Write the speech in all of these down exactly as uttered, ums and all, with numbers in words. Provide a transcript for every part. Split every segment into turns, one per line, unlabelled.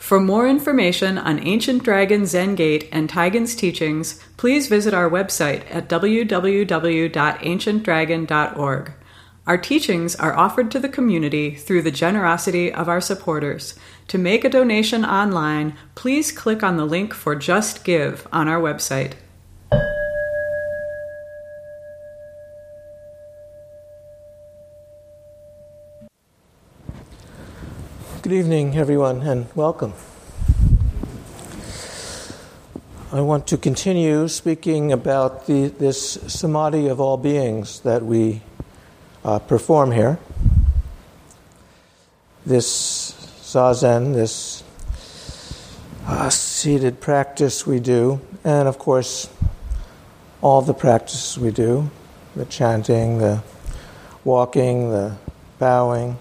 For more information on Ancient Dragon Zen Gate and Taigen's teachings, please visit our website at w w w dot ancient dragon dot org. Our teachings are offered to the community through the generosity of our supporters. To make a donation online, please click on the link for Just Give on our website.
Good evening, everyone, and welcome. I want to continue speaking about the, this samadhi of all beings that we uh, perform here. This zazen, this uh, seated practice we do, and of course, all the practices we do, the chanting, the walking, the bowing,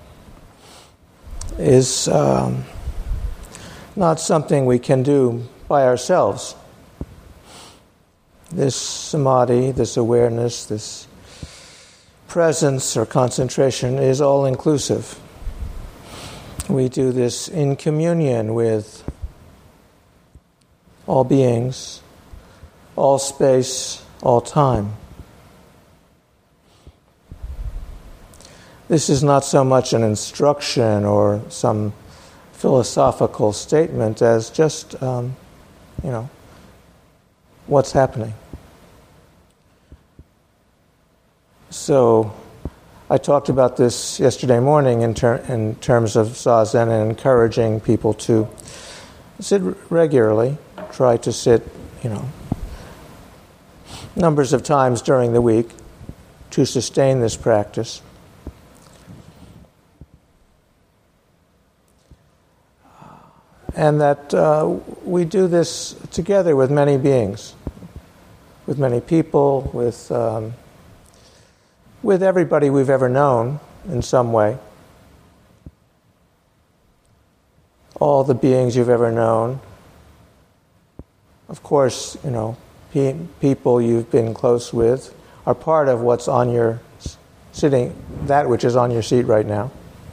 is um, not something we can do by ourselves. This samadhi, this awareness, this presence or concentration is all-inclusive. We do this in communion with all beings, all space, all time. This is not so much an instruction or some philosophical statement as just, um, you know, what's happening. So, I talked about this yesterday morning in, ter- in terms of zazen and encouraging people to sit regularly, try to sit, you know, numbers of times during the week to sustain this practice. And that uh, we do this together with many beings, with many people, with um, with everybody we've ever known in some way. All the beings you've ever known. Of course, you know, pe- people you've been close with are part of what's on your sitting, that which is on your seat right now.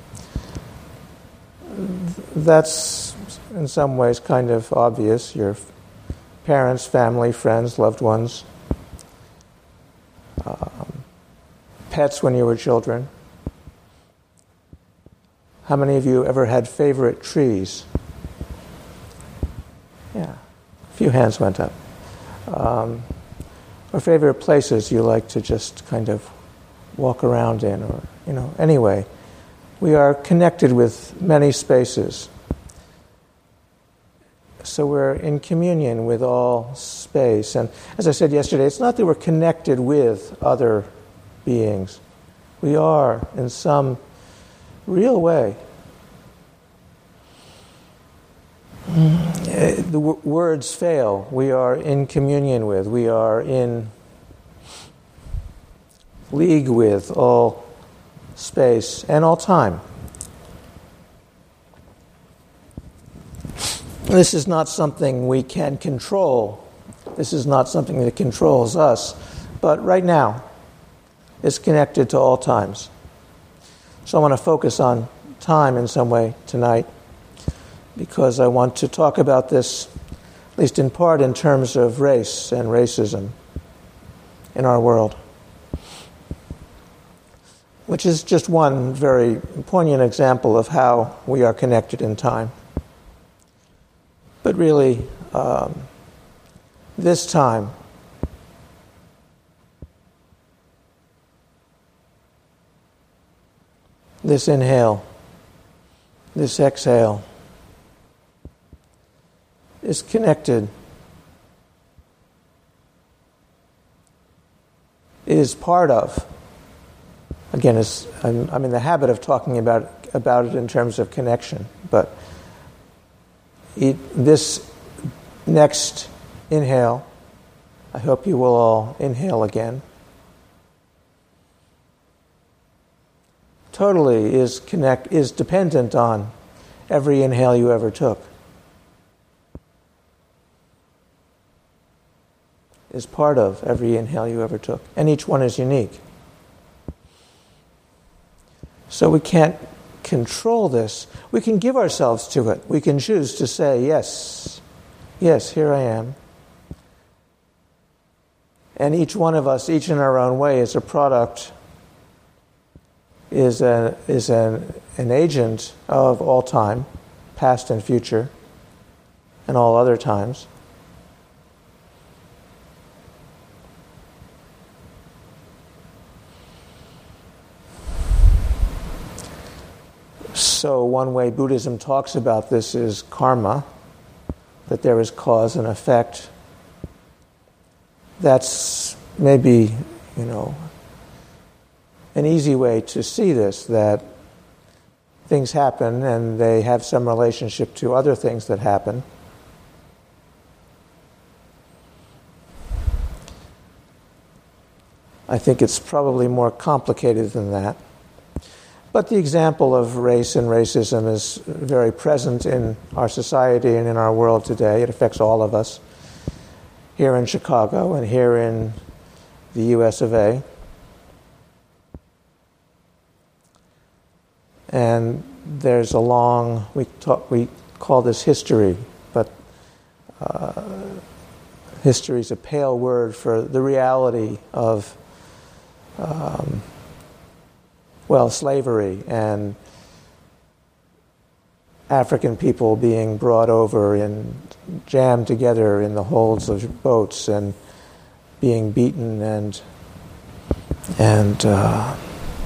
That's in some ways kind of obvious. Your parents, family, friends, loved ones, um, pets when you were children. How many of you ever had favorite trees? Yeah, a few hands went up. Um, or favorite places you like to just kind of walk around in, or, you know, anyway. We are connected with many spaces. So we're in communion with all space. And as I said yesterday, it's not that we're connected with other beings. We are, in some real way. The w- words fail. We are in communion with, we are in league with all space and all time. This is not something we can control. This is not something that controls us. But right now, it's connected to all times. So I want to focus on time in some way tonight, because I want to talk about this, at least in part, in terms of race and racism in our world, which is just one very poignant example of how we are connected in time. But really, um, this time, this inhale, this exhale, is connected, is part of. Again, it's, I'm, I'm in the habit of talking about about it in terms of connection, but It, this next inhale, I hope you will all inhale again, totally is connect is dependent on every inhale you ever took. Is part of every inhale you ever took, and each one is unique. So we can't control this. We can give ourselves to it. We can choose to say, yes, yes, here I am. And each one of us, each in our own way, is a product, is, a, is an, an agent of all time, past and future, and all other times. So one way Buddhism talks about this is karma, that there is cause and effect. That's maybe, you know, an easy way to see this, that things happen and they have some relationship to other things that happen. I think it's probably more complicated than that. But the example of race and racism is very present in our society and in our world today. It affects all of us here in Chicago and here in the U S of A. And there's a long, we talk, we call this history, but uh, history is a pale word for the reality of um, well, slavery and African people being brought over and jammed together in the holds of boats and being beaten and and uh,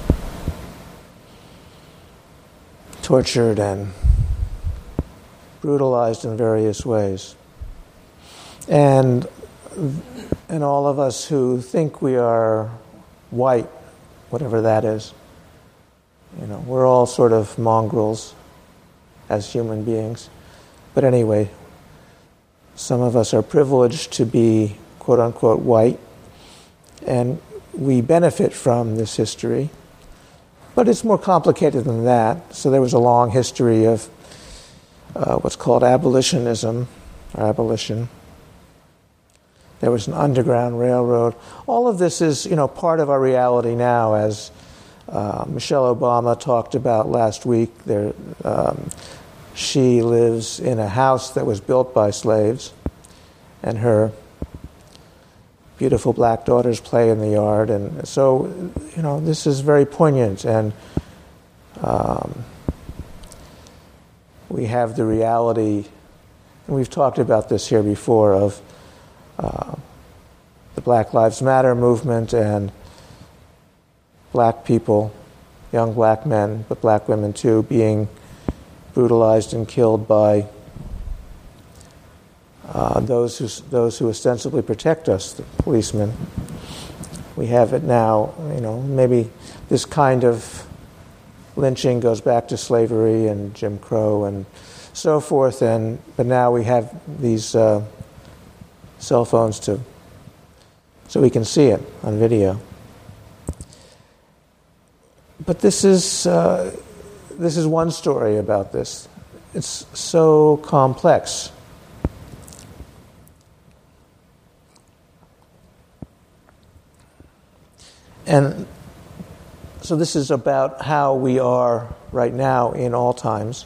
tortured and brutalized in various ways. And and all of us who think we are white, whatever that is, you know, we're all sort of mongrels as human beings. But anyway, some of us are privileged to be quote-unquote white, and we benefit from this history. But it's more complicated than that. So there was a long history of uh, what's called abolitionism, or abolition. There was an underground railroad. All of this is, you know, part of our reality now, as Uh, Michelle Obama talked about last week. There, um, she lives in a house that was built by slaves, and her beautiful black daughters play in the yard. And so, you know, this is very poignant. And um, we have the reality, and we've talked about this here before, of uh, the Black Lives Matter movement and black people, young black men, but black women too, being brutalized and killed by uh, those who those who ostensibly protect us, the policemen. We have it now. You know, maybe this kind of lynching goes back to slavery and Jim Crow and so forth. And but now we have these uh, cell phones to, so we can see it on video. But this is uh, this is one story about this. It's so complex. And so this is about how we are right now in all times.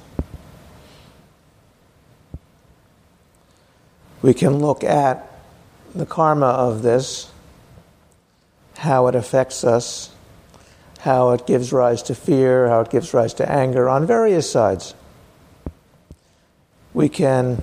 We can look at the karma of this, how it affects us, how it gives rise to fear, how it gives rise to anger on various sides. We can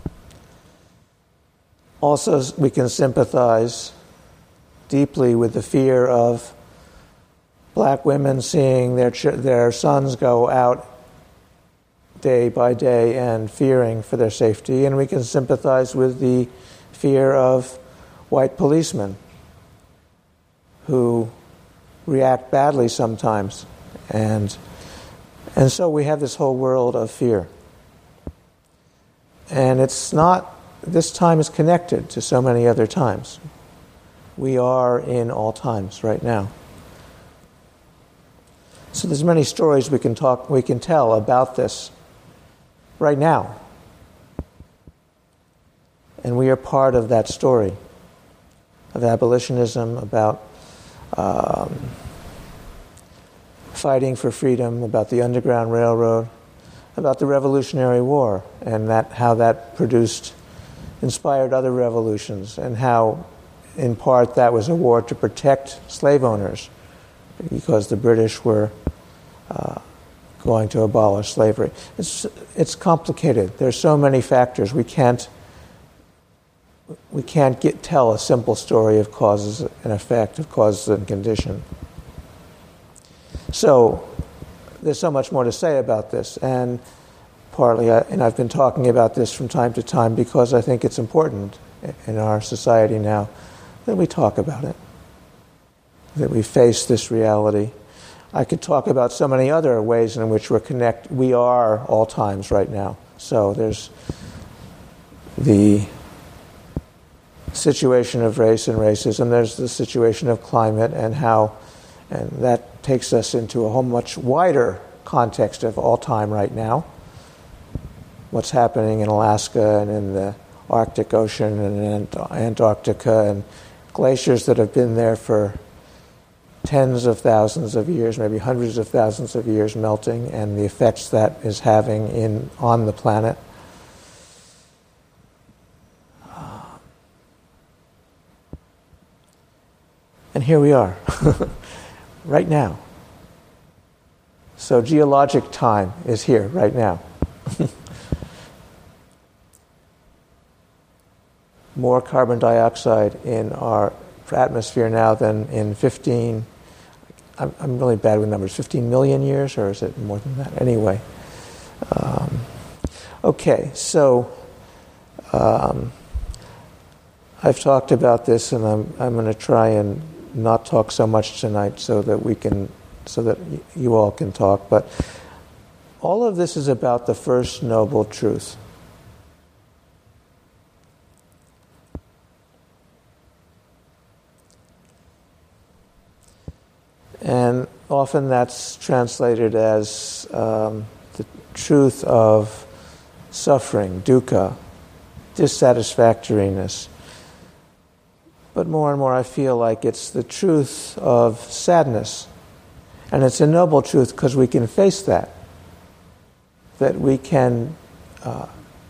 also we can sympathize deeply with the fear of black women seeing their ch- their sons go out day by day and fearing for their safety, and we can sympathize with the fear of white policemen who react badly sometimes, and and so we have this whole world of fear. And it's not, this time is connected to so many other times. We are in all times right now. So there's many stories we can talk, we can tell about this right now. And we are part of that story of abolitionism, about Um, fighting for freedom, about the Underground Railroad, about the Revolutionary War, and that how that produced, inspired other revolutions, and how, in part, that was a war to protect slave owners, because the British were uh, going to abolish slavery. It's it's complicated. There's so many factors. We can't we can't get tell a simple story of causes and effect, of causes and condition. So there's so much more to say about this, and partly, I, and I've been talking about this from time to time because I think it's important in our society now that we talk about it, that we face this reality. I could talk about so many other ways in which we're connect. We are all times right now. So there's the situation of race and racism. There's the situation of climate and how, and that takes us into a whole much wider context of all time right now. What's happening in Alaska and in the Arctic Ocean and in Antarctica, and glaciers that have been there for tens of thousands of years, maybe hundreds of thousands of years melting, and the effects that is having in on the planet. And here we are, right now. So geologic time is here, right now. More carbon dioxide in our atmosphere now than in fifteen, I'm, I'm really bad with numbers, fifteen million years, or is it more than that? Anyway. Um, okay, so um, I've talked about this, and I'm, I'm going to try and not talk so much tonight so that we can, so that y- you all can talk, but all of this is about the first noble truth. And often that's translated as um, the truth of suffering, dukkha, dissatisfactoriness. But more and more I feel like it's the truth of sadness. And it's a noble truth because we can face that. That we can uh,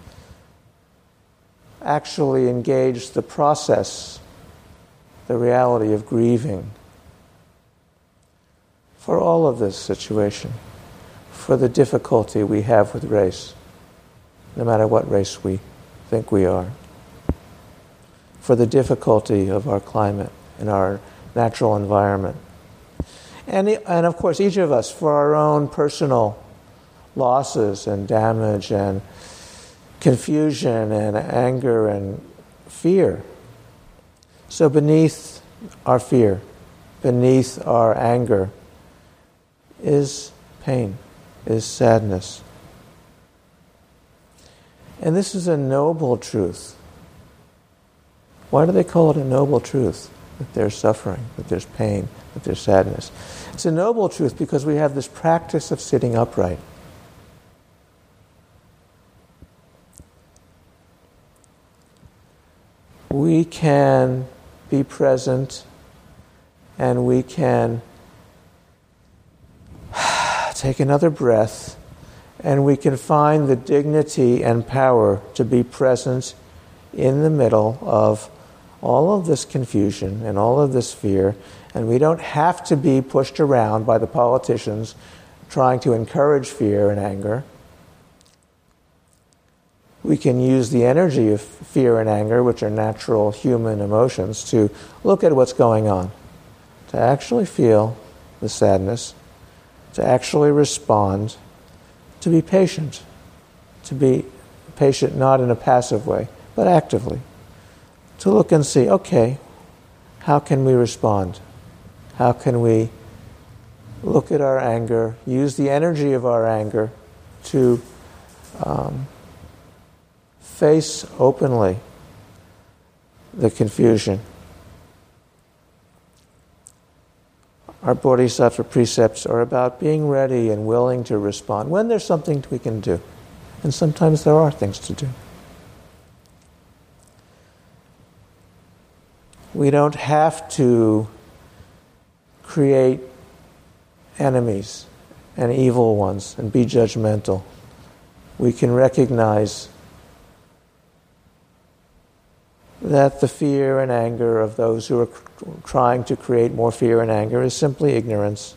actually engage the process, the reality of grieving, for all of this situation, for the difficulty we have with race, no matter what race we think we are, for the difficulty of our climate and our natural environment. And, and of course, each of us, for our own personal losses and damage and confusion and anger and fear. So beneath our fear, beneath our anger, is pain, is sadness. And this is a noble truth. Why do they call it a noble truth? That there's suffering, that there's pain, that there's sadness. It's a noble truth because we have this practice of sitting upright. We can be present and we can take another breath, and we can find the dignity and power to be present in the middle of all of this confusion and all of this fear, and we don't have to be pushed around by the politicians trying to encourage fear and anger. We can use the energy of fear and anger, which are natural human emotions, to look at what's going on, to actually feel the sadness, to actually respond, to be patient, to be patient not in a passive way, but actively, to look and see, okay, how can we respond? How can we look at our anger, use the energy of our anger to um, face openly the confusion. Our Bodhisattva precepts are about being ready and willing to respond when there's something we can do. And sometimes there are things to do. We don't have to create enemies and evil ones and be judgmental. We can recognize that the fear and anger of those who are trying to create more fear and anger is simply ignorance.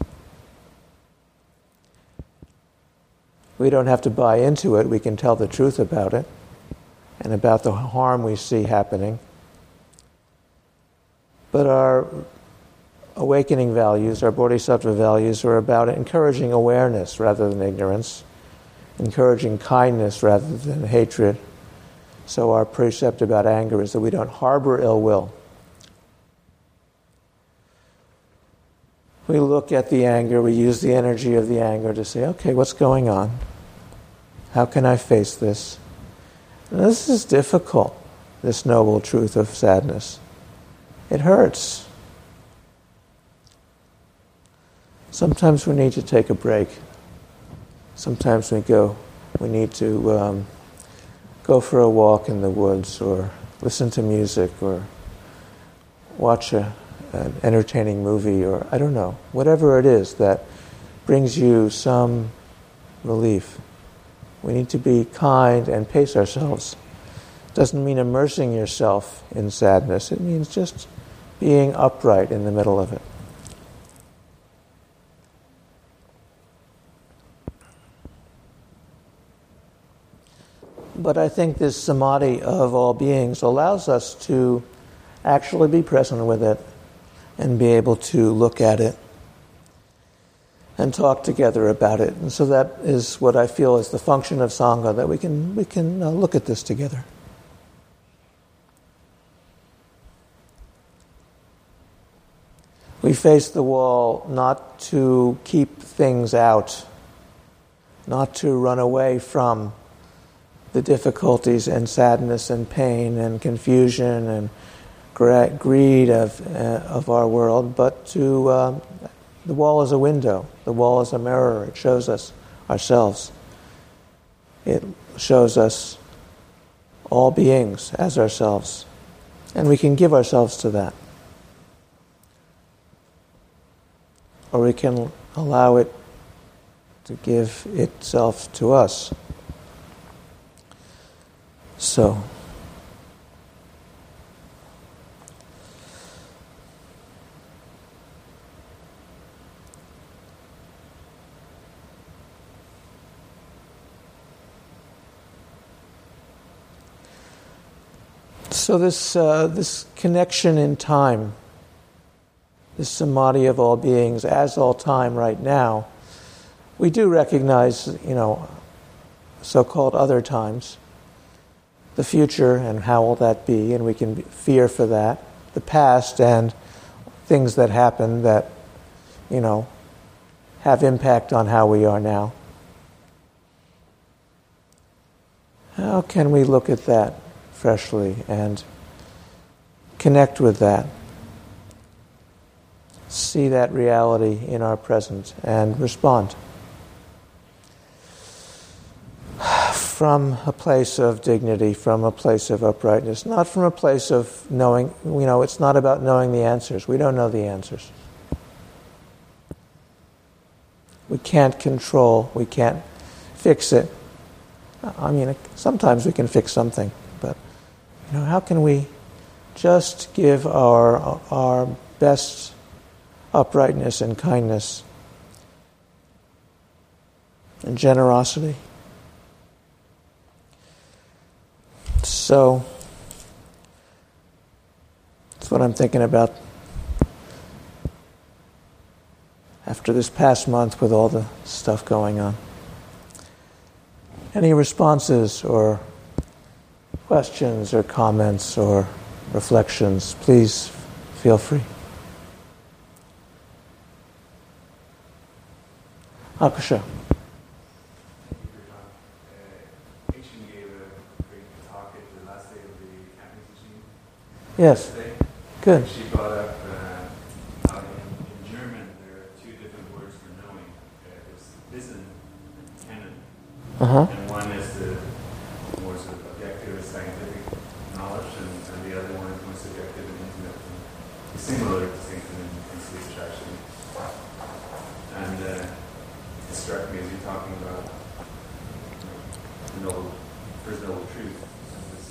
We don't have to buy into it. We can tell the truth about it and about the harm we see happening. But our awakening values, our bodhisattva values, are about encouraging awareness rather than ignorance, encouraging kindness rather than hatred. So our precept about anger is that we don't harbor ill will. We look at the anger, we use the energy of the anger to say, okay, what's going on? How can I face this? And this is difficult, this noble truth of sadness. It hurts. Sometimes we need to take a break. Sometimes we go, we need to um, go for a walk in the woods, or listen to music, or watch a, an entertaining movie, or I don't know, whatever it is that brings you some relief. We need to be kind and pace ourselves. Doesn't mean immersing yourself in sadness. It means just being upright in the middle of it. But I think this samadhi of all beings allows us to actually be present with it and be able to look at it and talk together about it. And so that is what I feel is the function of Sangha, that we can we can uh, look at this together. We face the wall not to keep things out, not to run away from the difficulties and sadness and pain and confusion and gra- greed of uh, of our world, but to um, the wall is a window. The wall is a mirror. It shows us ourselves. It shows us all beings as ourselves, and we can give ourselves to that, or we can allow it to give itself to us. So, so this uh, this connection in time, this samadhi of all beings as all time right now, we do recognize, you know, so-called other times. The future and how will that be, and we can fear for that. The past and things that happen that, you know, have impact on how we are now. How can we look at that freshly and connect with that? See that reality in our present and respond from a place of dignity, from a place of uprightness, not from a place of knowing, you know, it's not about knowing the answers. We don't know the answers. We can't control, we can't fix it. I mean, sometimes we can fix something, but, you know, how can we just give our our best uprightness and kindness and generosity? So, that's what I'm thinking about after this past month with all the stuff going on. Any responses or questions or comments or reflections, please feel free. Akusha. Yes. Good.
She brought up uh, how in, in German there are two different words for knowing. Uh, there's Wissen and Kennen.
Uh-huh.
And one is the more sort of objective scientific knowledge, and, and the other one is more subjective and intimate. And similar distinction in, in sleep attraction. And uh, talking about you know, the noble, first noble truth, and, this,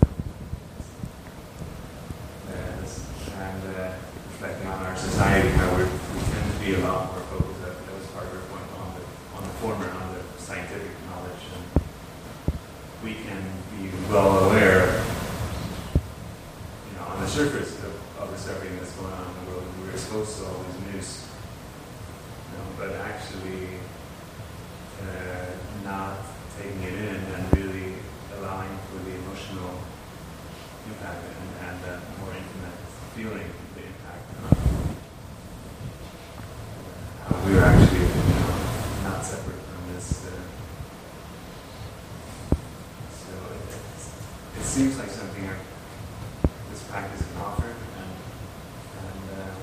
uh, this, and uh, reflecting on our society, how we're, we tend to be a lot more focused. That, that was part of our point on the on the former, on the scientific knowledge, and we can be well aware, you know, on the surface of, of this everything that's going on in the world. We're exposed to all these news, you know, but actually uh, not taking it in and really allowing for the emotional impact and, and that more intimate feeling of the impact on how we're actually, you know, not separate from this. Uh, so it, it seems like something I, this practice can offer, and, and uh,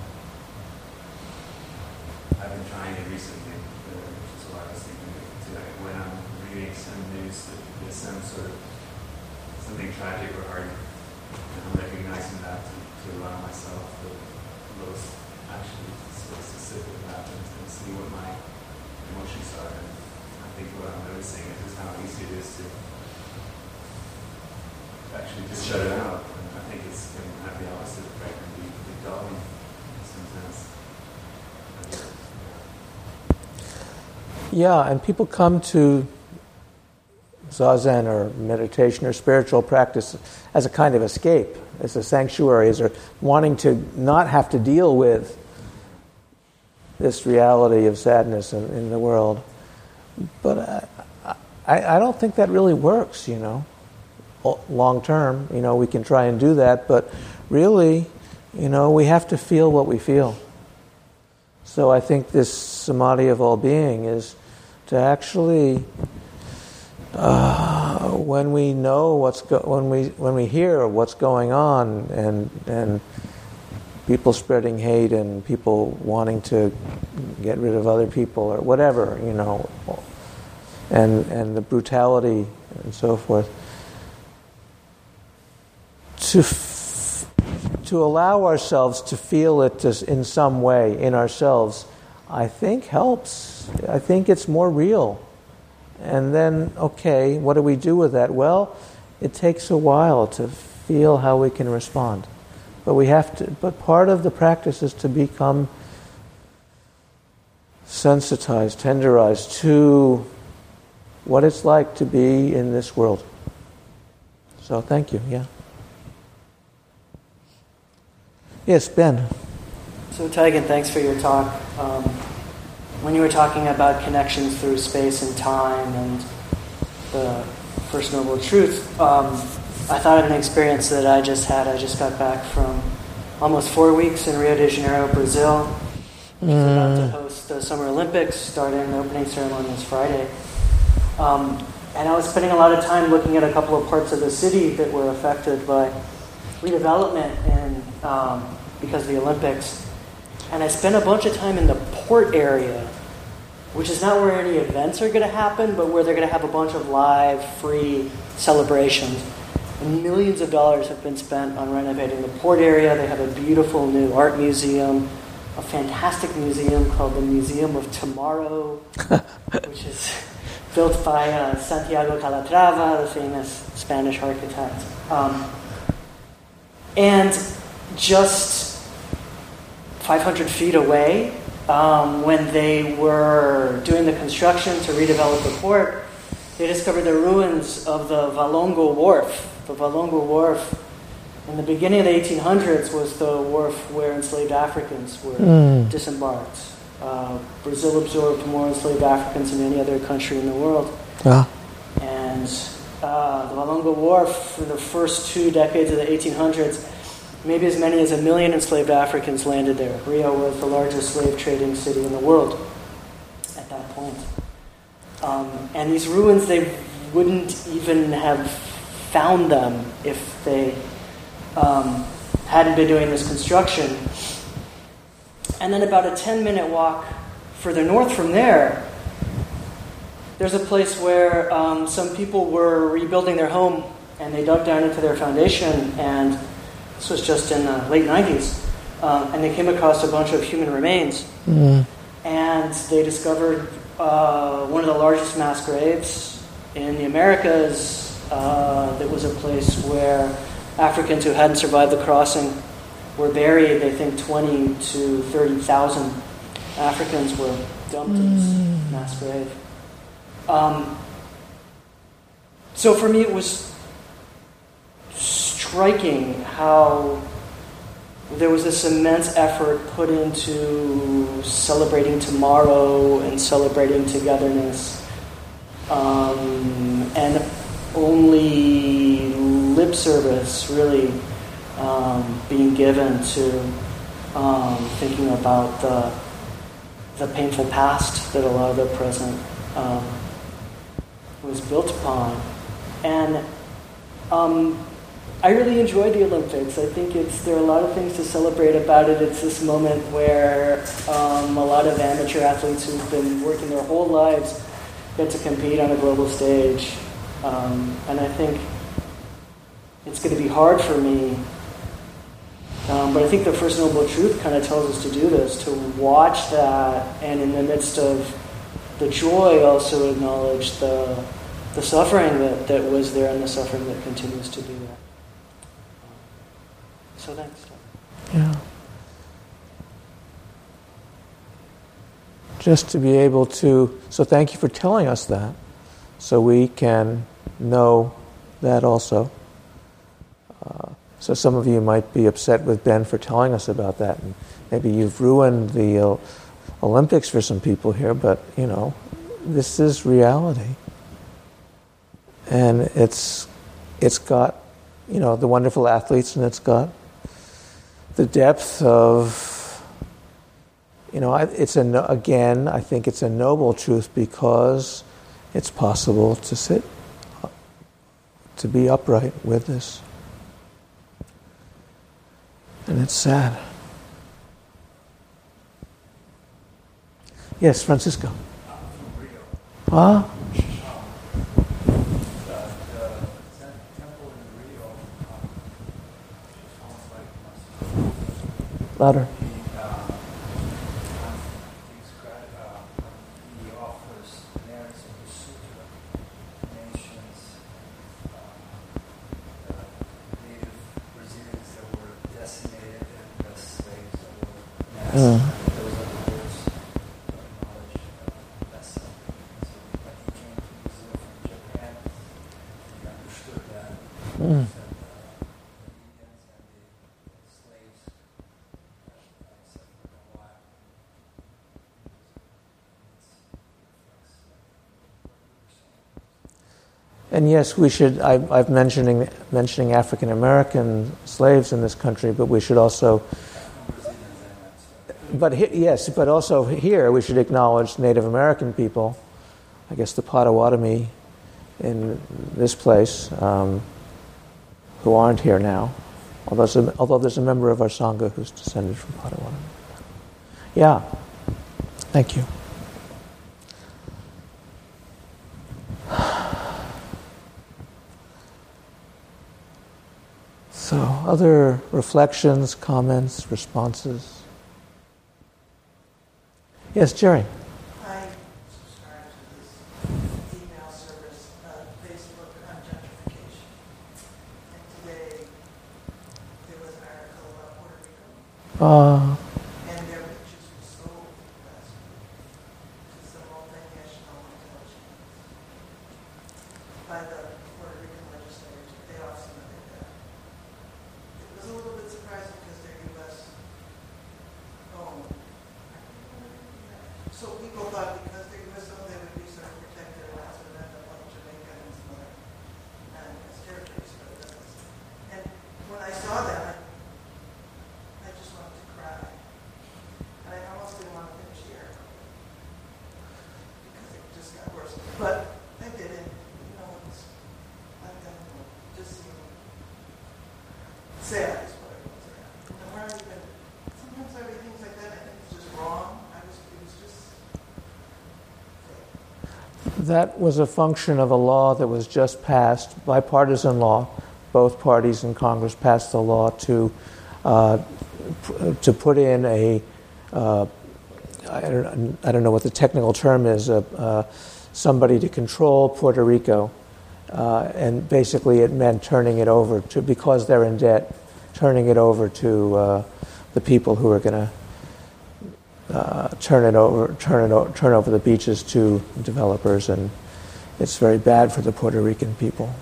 I've been trying it recently, uh, which is why I was thinking today, when I'm reading some news that there's some sort of something tragic or hard, and I'm recognizing that to, to allow myself to those actually supposed to sit with that and, and see what my emotions are. And I think what I'm noticing is just how easy it is to actually just shut it out. And I think it's going to have the opposite effect and be, be dulling in some sense.
Yeah, and people come to Zazen or meditation or spiritual practice as a kind of escape, as a sanctuary, as a wanting to not have to deal with this reality of sadness in, in the world. But I, I, I don't think that really works, you know, long term. You know, we can try and do that, but really, you know, we have to feel what we feel. So I think this samadhi of all being is to actually, uh, when we know what's go- when we when we hear what's going on, and and people spreading hate and people wanting to get rid of other people or whatever, you know, and and the brutality and so forth, to f- to allow ourselves to feel it just in some way in ourselves, I think helps. I think it's more real. And then, okay, what do we do with that? Well, it takes a while to feel how we can respond. But we have to. But part of the practice is to become sensitized, tenderized to what it's like to be in this world. So, thank you. Yeah. Yes, Ben.
So, Taigen, thanks for your talk. Um, when you were talking about connections through space and time and the First Noble Truth, um, I thought of an experience that I just had. I just got back from almost four weeks in Rio de Janeiro, Brazil. I was mm. about to host the Summer Olympics, starting the opening ceremony this Friday. Um, and I was spending a lot of time looking at a couple of parts of the city that were affected by redevelopment and um, because of the Olympics. And I spent a bunch of time in the port area, which is not where any events are going to happen, but where they're going to have a bunch of live, free celebrations. And millions of dollars have been spent on renovating the port area. They have a beautiful new art museum, a fantastic museum called the Museum of Tomorrow, which is built by uh, Santiago Calatrava, the famous Spanish architect. Um, and just five hundred feet away, um, when they were doing the construction to redevelop the port, they discovered the ruins of the Valongo Wharf. The Valongo Wharf, in the beginning of the eighteen hundreds, was the wharf where enslaved Africans were mm. disembarked. Uh, Brazil absorbed more enslaved Africans than any other country in the world.
Ah.
And uh, the Valongo Wharf, for the first two decades of the eighteen hundreds, maybe as many as a million enslaved Africans landed there. Rio was the largest slave trading city in the world at that point. Um, and these ruins, they wouldn't even have found them if they um, hadn't been doing this construction. And then about a ten-minute walk further north from there, there's a place where um, some people were rebuilding their home, and they dug down into their foundation, and this was just in the late nineties, um, and they came across a bunch of human remains. Mm. And they discovered uh, one of the largest mass graves in the Americas. Uh, that was a place where Africans who hadn't survived the crossing were buried. They think twenty to thirty thousand Africans were dumped in this mass grave. Um, so for me, it was striking how there was this immense effort put into celebrating tomorrow and celebrating togetherness, um, and only lip service really um, being given to um, thinking about the the painful past that a lot of the present um, was built upon. And um, I really enjoy the Olympics. I think it's there are a lot of things to celebrate about it. It's this moment where um, a lot of amateur athletes who've been working their whole lives get to compete on a global stage. Um, and I think it's going to be hard for me. Um, but I think the First Noble Truth kind of tells us to do this, to watch that, and in the midst of the joy, also acknowledge the the suffering that, that was there and the suffering that continues to be there. So thanks.
Yeah. Just to be able to, so thank you for telling us that, so we can know that also. Uh, so some of you might be upset with Ben for telling us about that, and maybe you've ruined the uh, Olympics for some people here, but, you know, this is reality. And it's it's got, you know, the wonderful athletes, and it's got the depth of, you know, it's a, again, I think it's a noble truth because it's possible to sit, to be upright with this. And it's sad. Yes, Francisco.
Uh, from Rio.
Huh? Louder.
He, uh, described, uh, he offers merits of the sutra, nations, uh, the native Brazilians that were decimated and the slaves that were massacred.
Mm.
Those are the words of knowledge uh, that's something. So when he came to Brazil from Japan, he understood that.
Mm. And yes, we should, I, I've mentioning mentioning African American slaves in this country, but we should also, but he, yes, but also here we should acknowledge Native American people, I guess the Potawatomi in this place, um, who aren't here now, although there's, a, although there's a member of our Sangha who's descended from Potawatomi. Yeah, thank you. So, other reflections, comments, responses? Yes, Jerry.
I subscribe to this email service, uh, Facebook on gentrification. And today, there was an article about Puerto Rico,
Uh,
and their pictures were sold last week to some multinational intelligence by the Puerto Rican legislators to pay off some of their debt. It was a little bit surprising because they're U S owned. So people thought because they're U S owned, they would be sort of protected, and that's what ended up like Jamaica and some other non-U S territories, but it doesn't. And when I saw that, I, I just wanted to cry. And I almost didn't want to finish the article because it just got worse. But I did it. You know, it's I've done it. Just seeing sad is what it was. And we're not even, sometimes I read things like that, I think it's just wrong. I was, it was just fake.
that was a function of a law that was just passed, bipartisan law. Both parties in Congress passed the law to uh, p- to put in a uh, I don't, I don't know what the technical term is, uh, uh, somebody to control Puerto Rico. Uh, and basically it meant turning it over to, because they're in debt, turning it over to uh, the people who are going to uh, turn it over, turn it o- turn over the beaches to developers, and it's very bad for the Puerto Rican people.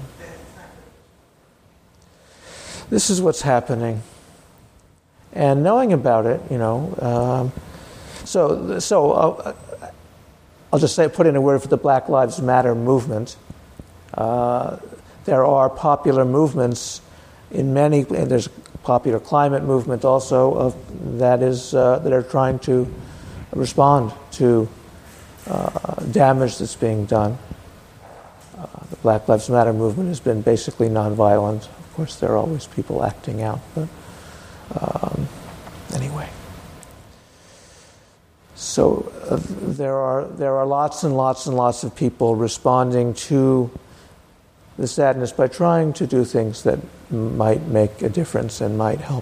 This is what's happening, and knowing about it, you know. Um, so, so uh, I'll just say, put in a word for the Black Lives Matter movement. Uh, there are popular movements in many, and there's a popular climate movement also of that is uh, that are trying to respond to uh, damage that's being done. Uh, the Black Lives Matter movement has been basically nonviolent. Of course, there are always people acting out, but um, anyway. So uh, there are there are lots and lots and lots of people responding to the sadness by trying to do things that might make a difference and might help.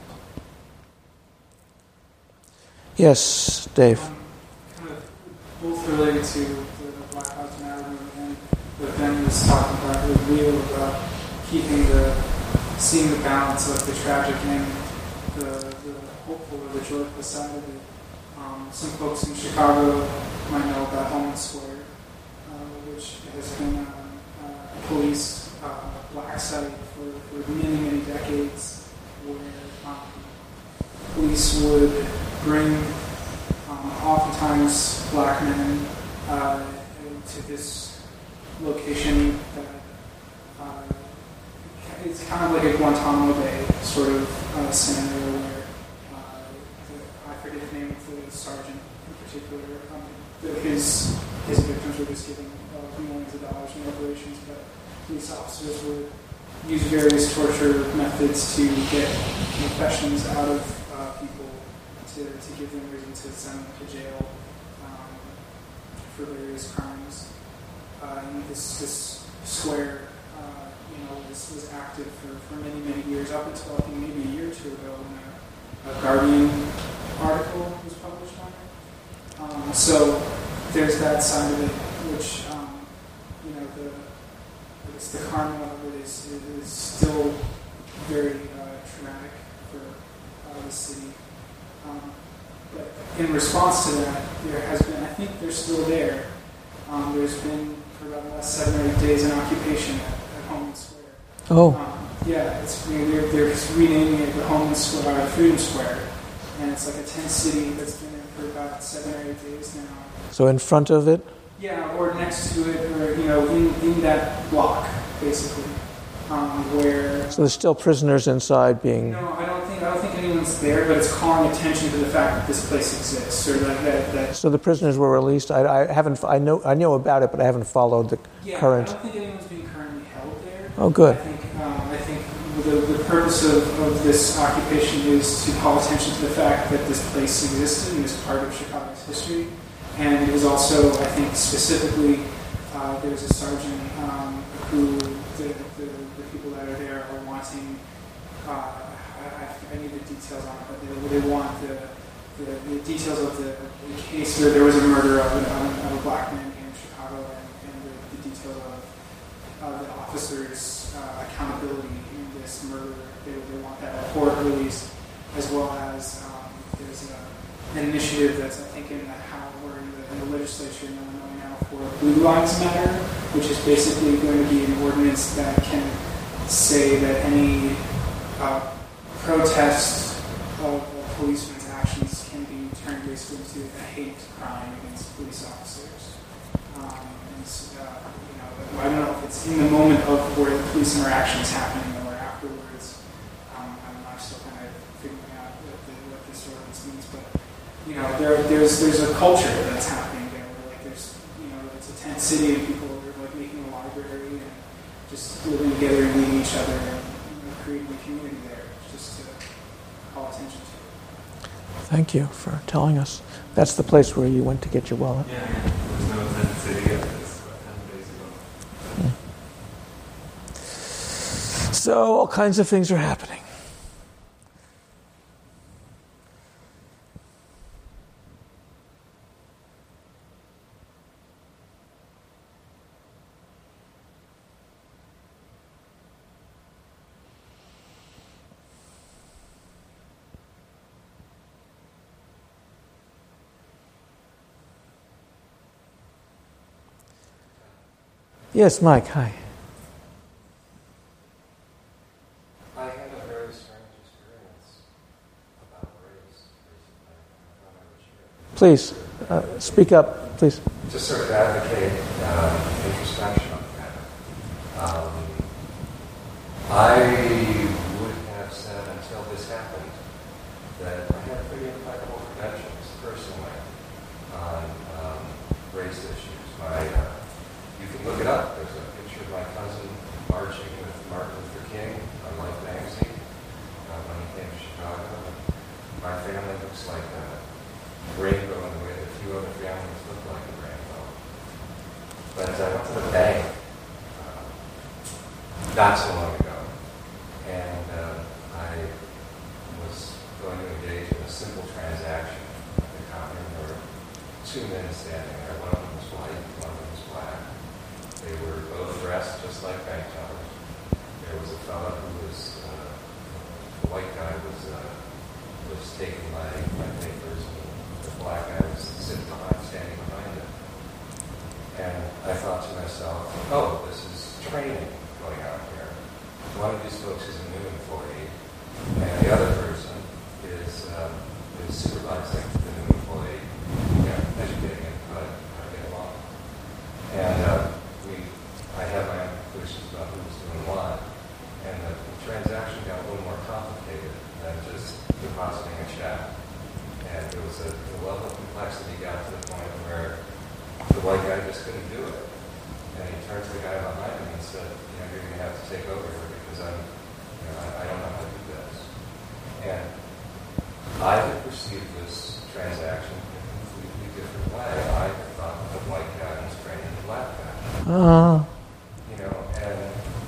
Yes, Dave.
Um, kind of both related to the Black Lives Matter movement, but Ben was talking about the real about keeping the, seeing the balance of the tragic and the, the hopeful or the joyful side of it. Um, some folks in Chicago might know about Homeland Square, uh, which has been a, a police uh, black site for, for many, many decades, where um, police would bring um, oftentimes black men uh, to this location that uh, it's kind of like a Guantanamo Bay sort of uh, scenario where uh, the, I forget the name of the sergeant in particular. Um, the, his his victims were just given uh, millions of dollars in reparations, but police officers would use various torture methods to get confessions out of uh, people to, to give them reason to send them to jail um, for various crimes. Uh, and this, this square, uh, you know, was, was active for, for many, many years, up until I think maybe a year or two ago when a, a Guardian article was published on it. Um, so there's that side of it, which, um, you know, the It's the karma of it is, is still very uh, traumatic for uh, the city. Um, but in response to that, there has been, I think they're still there, um, there's been for about the last seven or eight days an occupation at, at Homeland Square.
Oh.
Um, yeah, it's they're, they're renaming it the Homeland Square, uh, Freedom Square. And it's like a tent city that's been there for about seven or eight days now.
So in front of it?
Yeah, or next to it, or, you know, in, in that block, basically, um, where...
So there's still prisoners inside being...
No, I don't think I don't think anyone's there, but it's calling attention to the fact that this place exists, or that... that, that
So the prisoners were released? I, I haven't... I know I know about it, but I haven't followed the
yeah,
current...
I don't think anyone's being currently held there.
Oh, good.
I think, um, I think the, the purpose of, of this occupation is to call attention to the fact that this place existed and is part of Chicago's history. And it was also, I think, specifically, uh, there's a sergeant um, who the, the, the people that are there are wanting, uh, I, I need the details on it, but they, they want the, the, the details of the, the case where there was a murder of, a, of a black man here in Chicago, and, and the, the details of uh, the officers' uh, accountability in this murder. They, they want that report released, as well as um, there's a, an initiative that's, I think, in the House, in the legislature in Illinois now for Blue Lives Matter, which is basically going to be an ordinance that can say that any uh, protest of a policeman's actions can be turned basically into a hate crime against police officers. Um, and uh, you know, I don't know if it's in the moment of where the police interaction is happening or afterwards. Um, I'm, I'm still kind of figuring out what, the, what this ordinance means, but you know, there, there's there's a culture that's happening there where like there's you know it's a tent city and people are like making a library and just living together and meeting each other and you know, creating a community there just to call attention to it.
Thank you for telling us. That's the place where you went to get your wallet.
Yeah, there's no tent city yet. It's about ten days ago.
Hmm. So all kinds of things are happening. Yes, Mike, hi.
I had a very strange experience about race recently. I thought I would share.
Please, uh, speak up, please.
To sort of advocate um, introspection on the matter. Um, I would have said until this happened that I had pretty impeccable credentials personally on um, race issues. My, uh, you can look it up. There's a picture of my cousin marching with Martin Luther King on Life magazine uh, when he came to Chicago. My family looks like a rainbow in the way that few other families look like a rainbow. But I went to the bank uh, not so long ago, and uh, I was going to engage in a simple transaction at the counter. There were two men standing there. One of them was white, one of them was black. They were both dressed just like bank tellers. There was a fellow who was, uh, the white guy was uh, was taking my, my papers, and the black guy was sitting behind, standing behind him. And I thought to myself, oh, this is training going on here. One of these folks is a new employee, and the other person is um, is supervising the new employee, you know, educating him how to, how to get along. And uh, we, I had my own conclusions about who was doing what, and the, the transaction got a little more complicated than just depositing a check. And there was a, the level of complexity got to the point where the white guy just couldn't do it. And he turned to the guy behind him and said, you know, you're going to have to take over here because I'm, you know, I, I don't know how to do this. And I had perceived this transaction in a completely different way. I had thought the white guy was training the black guy.
Uh,
You know, and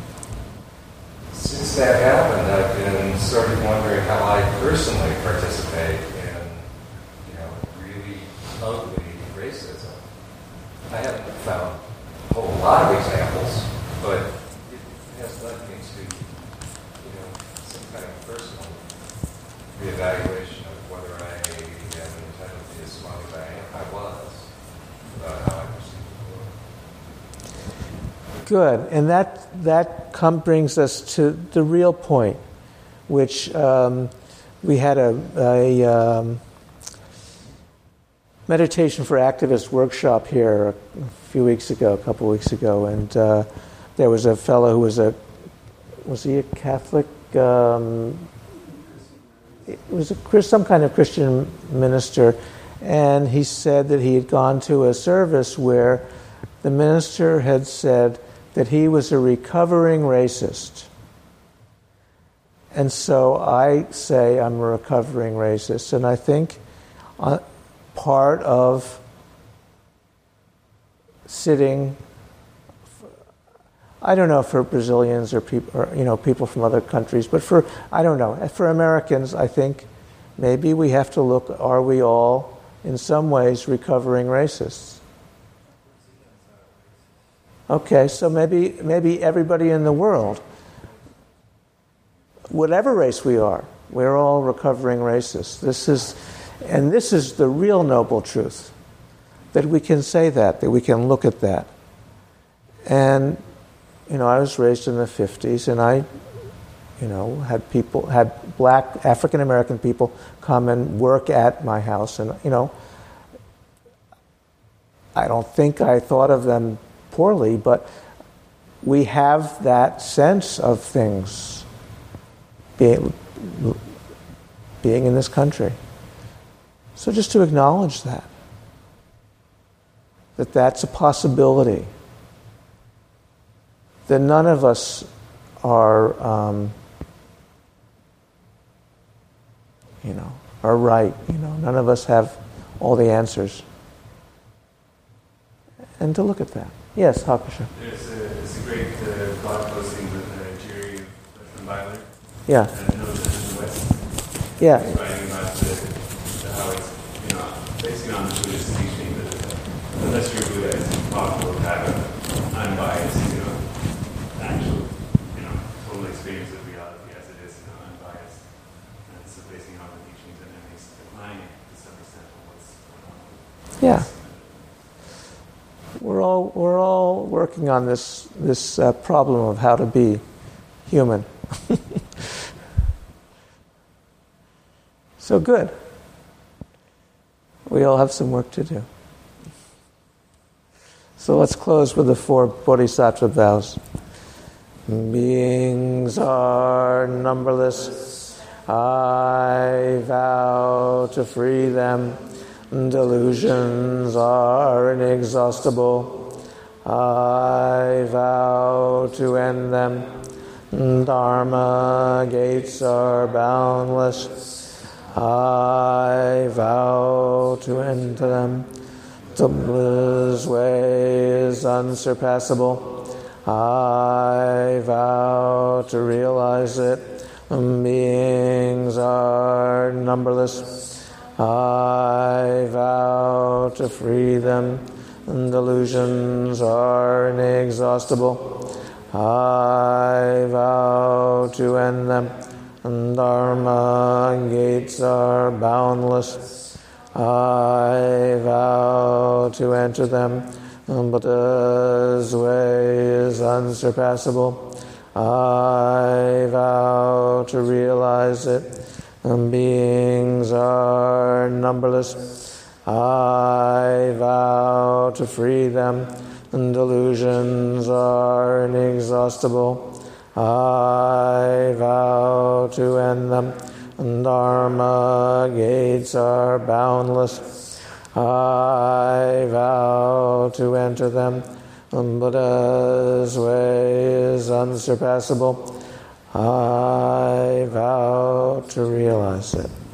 since that happened, I've been sort of wondering how I personally participate in, you know, really ugly racism. I haven't found a whole lot of examples, but it has led me to, you know, some kind of personal reevaluation of whether I am entitled to be as smart as I am, I was, about how I perceive the world.
Good, and that that come brings us to the real point, which um, we had a, a um, meditation for activists workshop here a few weeks ago, a couple of weeks ago, and uh, there was a fellow who was a was he a Catholic? Um, it was a, some kind of Christian minister, and he said that he had gone to a service where the minister had said that he was a recovering racist. And so I say I'm a recovering racist, and I think uh, part of sitting, I don't know for Brazilians or people, or, you know, people from other countries, but for, I don't know, for Americans, I think maybe we have to look, are we all in some ways recovering racists? Okay, so maybe maybe everybody in the world, whatever race we are, we're all recovering racists. This is, and this is the real noble truth, that we can say that, that we can look at that. And, you know, I was raised in the fifties, and I, you know, had people, had black African American people come and work at my house, and, you know, I don't think I thought of them poorly, but we have that sense of things being, being in this country. So just to acknowledge that, that that's a possibility, that none of us are, um, you know, are right. You know, none of us have all the answers, and to look at that. Yes, Hakusha.
There's a, there's a great uh, blog posting with uh, Jerry from Byler.
Yeah.
Uh, No Church in the West.
Yeah.
He's writing about the, the, how it's, you know, basically on the Buddhist teaching that uh, unless you're Buddha, it's impossible to have an unbiased, you know, actual, you know, total experience of reality as it is, you know, unbiased. And so basically on the teachings and then he's declining to some extent on what's going on.
Yeah. We're all we're all working on this this uh, problem of how to be human. So good. We all have some work to do. So let's close with the four bodhisattva vows. Beings are numberless. I vow to free them. Delusions are inexhaustible. I vow to end them. Dharma gates are boundless. I vow to enter them. The Buddha's way is unsurpassable. I vow to realize it. Beings are numberless. I vow to free them. Delusions are inexhaustible. I vow to end them. Dharma gates are boundless. I vow to enter them. Buddha's way is unsurpassable. I vow to realize it. Beings are numberless. I vow to free them. Delusions are inexhaustible. I vow to end them. Dharma gates are boundless. I vow to enter them. Buddha's way is unsurpassable. I vow to realize it.